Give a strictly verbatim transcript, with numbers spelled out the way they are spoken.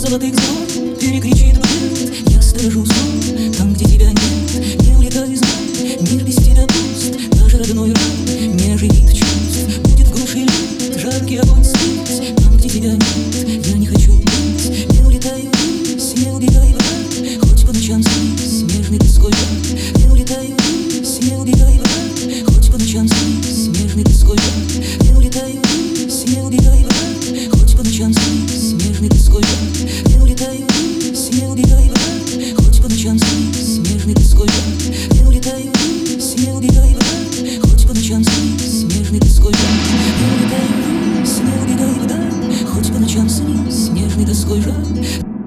золотых звон перекричит бред. Я сторожу сон, там, где тебя нет. Не улетай, знай, мир без тебя пуст. Даже родной рай не оживит чувств. Будет в груши лед, жаркий огонь спит. Там, где тебя нет, я не хочу быть. Не улетай вниз, не убегай вдаль, хоть по ночам снись, нежный тоской жаль. Не улетай вниз, не убегай вдаль, хоть по ночам снись, нежный тоской жаль. Не улетай вниз, не убегай вдаль, хоть по ночам снись, нежный тоской жаль. Не улетай вниз, не убегай вдаль, хоть по ночам снись, нежный тоской жаль. Не улетай вниз, не убегай вдаль, хоть по ночам снись, нежный тоской жаль. Не улетай вниз, не убегай вдаль, хоть по ночам снись, нежный тоской жаль.